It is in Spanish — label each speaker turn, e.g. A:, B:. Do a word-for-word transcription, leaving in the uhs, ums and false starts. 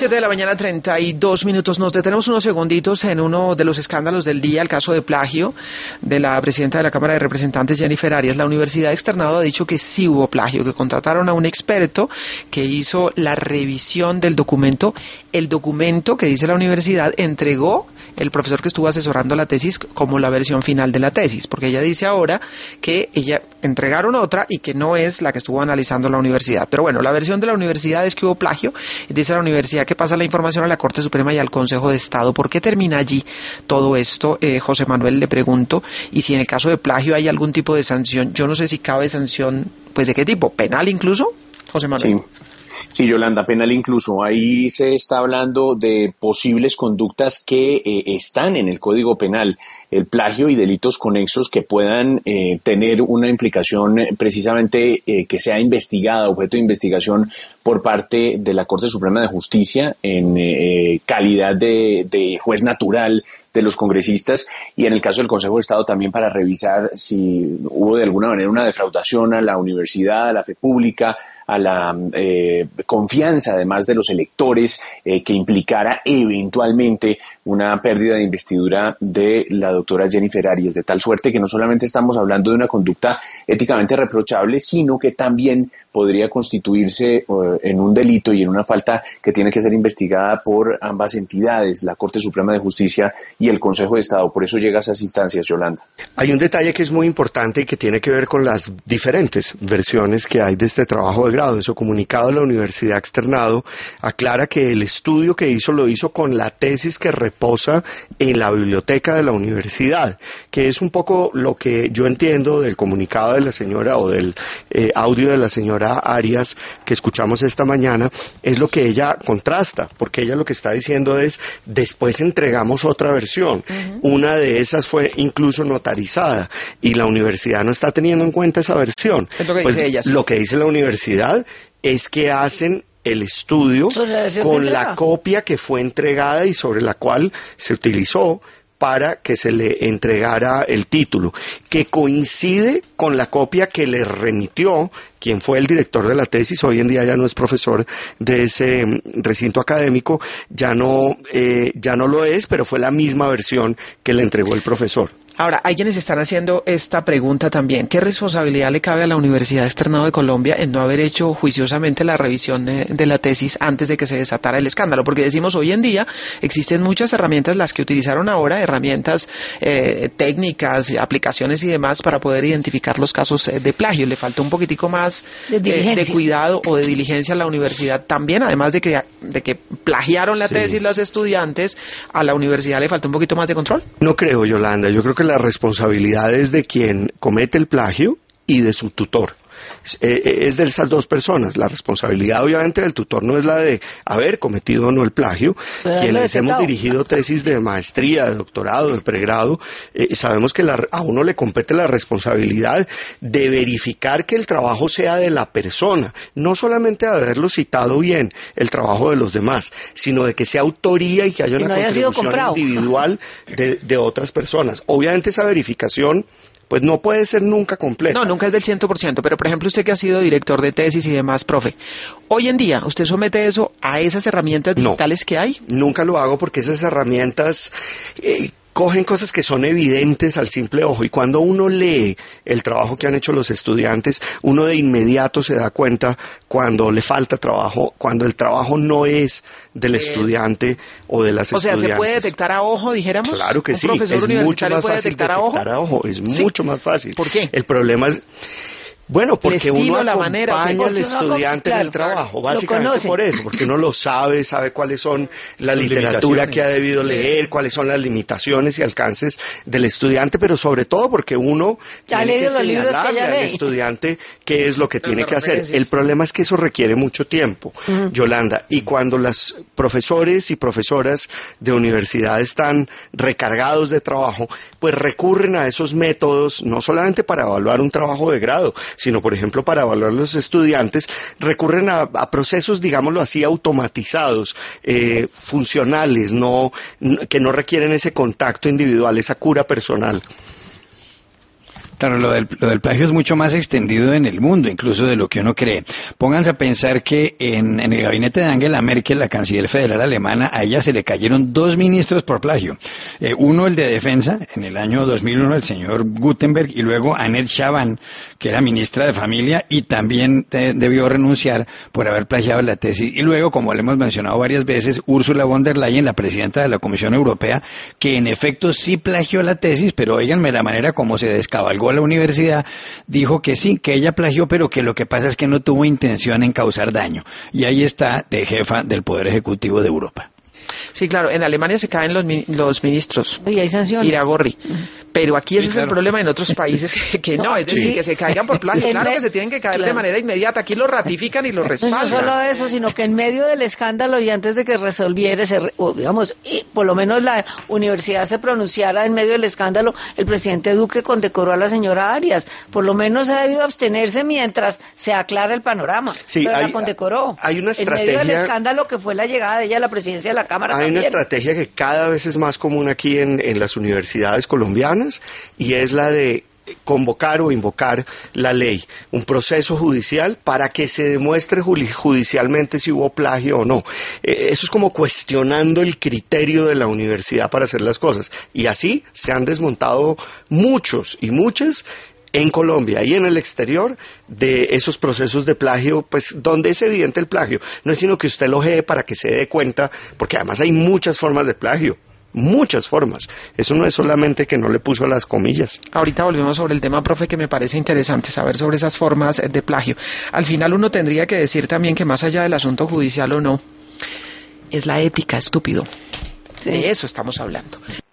A: siete de la mañana, treinta y dos minutos. Nos detenemos unos segunditos en uno de los escándalos del día, el caso de plagio de la presidenta de la Cámara de Representantes, Jennifer Arias. La Universidad Externado ha dicho que sí hubo plagio, que contrataron a un experto que hizo la revisión del documento. El documento que dice la universidad entregó el profesor que estuvo asesorando la tesis como la versión final de la tesis, porque ella dice ahora que ella entregaron otra y que no es la que estuvo analizando la universidad. Pero bueno, la versión de la universidad es que hubo plagio. Dice la universidad que pasa la información a la Corte Suprema y al Consejo de Estado. ¿Por qué termina allí todo esto? Eh, José Manuel, le pregunto, y si en el caso de plagio hay algún tipo de sanción. Yo no sé si cabe sanción, pues ¿de qué tipo? ¿Penal incluso? José Manuel.
B: Sí. Sí, Yolanda, penal incluso. Ahí se está hablando de posibles conductas que eh, están en el Código Penal, el plagio y delitos conexos que puedan eh, tener una implicación eh, precisamente eh, que sea investigada, objeto de investigación por parte de la Corte Suprema de Justicia en eh, calidad de, de juez natural de los congresistas, y en el caso del Consejo de Estado también para revisar si hubo de alguna manera una defraudación a la universidad, a la fe pública, a la eh, confianza además de los electores, eh, que implicara eventualmente una pérdida de investidura de la doctora Jennifer Arias, de tal suerte que no solamente estamos hablando de una conducta éticamente reprochable, sino que también podría constituirse uh, en un delito y en una falta que tiene que ser investigada por ambas entidades, la Corte Suprema de Justicia y el Consejo de Estado. Por eso llega a esas instancias, Yolanda.
C: Hay un detalle que es muy importante y que tiene que ver con las diferentes versiones que hay de este trabajo de grado. En su comunicado, la Universidad Externado aclara que el estudio que hizo lo hizo con la tesis que reposa en la biblioteca de la universidad, que es un poco lo que yo entiendo del comunicado de la señora o del eh, audio de la señora Arias que escuchamos esta mañana, es lo que ella contrasta, porque ella lo que está diciendo es, después entregamos otra versión, uh-huh. Una de esas fue incluso notarizada, y la universidad no está teniendo en cuenta esa versión.
A: Es lo que
C: pues,
A: dice ella.
C: Lo que dice la universidad es que hacen el estudio con la copia que fue entregada y sobre la cual se utilizó para que se le entregara el título, que coincide con la copia que le remitió quien fue el director de la tesis. Hoy en día ya no es profesor de ese recinto académico, ya no, eh, ya no lo es, pero fue la misma versión que le entregó el profesor.
A: Ahora, hay quienes están haciendo esta pregunta también. ¿Qué responsabilidad le cabe a la Universidad Externado de Colombia en no haber hecho juiciosamente la revisión de, de la tesis antes de que se desatara el escándalo? Porque decimos, hoy en día existen muchas herramientas, las que utilizaron ahora, herramientas eh, técnicas, aplicaciones y demás para poder identificar los casos de plagio. Le faltó un poquitico más de, eh, de cuidado o de diligencia a la universidad también, además de que, de que plagiaron la sí. tesis los estudiantes, ¿a la universidad le faltó un poquito más de control?
C: No creo, Yolanda. Yo creo que la responsabilidad es de quien comete el plagio y de su tutor. Es de esas dos personas. La responsabilidad obviamente del tutor no es la de haber cometido o no el plagio. Pero quienes hemos dirigido tesis de maestría, de doctorado, de pregrado, eh, sabemos que la, a uno le compete la responsabilidad de verificar que el trabajo sea de la persona, no solamente de haberlo citado bien el trabajo de los demás, sino de que sea autoría y que haya
D: que
C: una
D: no
C: contribución individual de, de otras personas. Obviamente esa verificación pues no puede ser nunca completa.
A: No, nunca es del cien por ciento, pero por ejemplo usted que ha sido director de tesis y demás, profe, hoy en día, ¿usted somete eso a esas herramientas digitales no, que hay?
C: Nunca lo hago porque esas herramientas eh, cogen cosas que son evidentes al simple ojo, y cuando uno lee el trabajo que han hecho los estudiantes, uno de inmediato se da cuenta cuando le falta trabajo, cuando el trabajo no es del estudiante o de las
A: o sea,
C: estudiantes.
A: O sea, ¿se puede detectar a ojo, dijéramos?
C: Claro que
A: ¿Un
C: sí,
A: profesor
C: es mucho más
A: puede
C: fácil
A: detectar,
C: detectar
A: a ojo?
C: a ojo, es
A: ¿Sí?
C: mucho más fácil.
A: ¿Por qué?
C: El problema es... Bueno, porque
A: estilo,
C: uno acompaña
A: manera,
C: al estudiante
D: claro,
C: en el trabajo,
D: claro,
C: básicamente por eso, porque uno lo sabe, sabe cuáles son la literatura que ha debido leer, cuáles son las limitaciones y alcances del estudiante, pero sobre todo porque uno
D: ya
C: tiene que
D: que
C: señalarle al
D: lee.
C: estudiante qué es lo que tiene que hacer. El problema es que eso requiere mucho tiempo, uh-huh. Yolanda, y cuando los profesores y profesoras de universidad están recargados de trabajo, pues recurren a esos métodos, no solamente para evaluar un trabajo de grado, sino por ejemplo para evaluar a los estudiantes, recurren a, a procesos, digámoslo así, automatizados, eh, funcionales, no, que no requieren ese contacto individual, esa cura personal.
D: Claro, lo del, lo del plagio es mucho más extendido en el mundo, incluso de lo que uno cree. Pónganse a pensar que en, en el gabinete de Angela Merkel, la canciller federal alemana, a ella se le cayeron dos ministros por plagio. Eh, uno, el de defensa, en el año dos mil uno, el señor Gutenberg, y luego Annette Schavan, que era ministra de Familia y también te, debió renunciar por haber plagiado la tesis. Y luego, como le hemos mencionado varias veces, Ursula von der Leyen, la presidenta de la Comisión Europea, que en efecto sí plagió la tesis, pero óiganme la manera como se descabalgó la universidad, dijo que sí, que ella plagió, pero que lo que pasa es que no tuvo intención en causar daño. Y ahí está de jefa del Poder Ejecutivo de Europa.
A: Sí, claro, en Alemania se caen los, los ministros.
E: Y hay sanciones.
A: Iragorri. Pero aquí ese sí, claro. es el problema en otros países que, que no, es decir, sí. que se caigan por plagio. Claro que se tienen que caer claro. de manera inmediata. Aquí lo ratifican y lo respaldan.
E: No solo eso, sino que en medio del escándalo y antes de que resolviera, se, o digamos, y por lo menos la universidad se pronunciara en medio del escándalo, el presidente Duque condecoró a la señora Arias. Por lo menos ha debido abstenerse mientras se aclara el panorama.
C: Sí,
E: pero
C: hay,
E: la condecoró.
C: Hay una estrategia.
E: En medio del escándalo que fue la llegada de ella a la presidencia de la Cámara.
C: Hay
E: también.
C: una estrategia que cada vez es más común aquí en, en las universidades colombianas y es la de convocar o invocar la ley, un proceso judicial para que se demuestre judicialmente si hubo plagio o no. Eh, eso es como cuestionando el criterio de la universidad para hacer las cosas. Y así se han desmontado muchos y muchas en Colombia y en el exterior de esos procesos de plagio, pues donde es evidente el plagio. No es sino que usted lo ojee para que se dé cuenta, porque además hay muchas formas de plagio. Muchas formas. Eso no es solamente que no le puso las comillas.
A: Ahorita volvemos sobre el tema, profe, que me parece interesante saber sobre esas formas de plagio. Al final uno tendría que decir también que más allá del asunto judicial o no, es la ética, estúpido. Sí. De eso estamos hablando.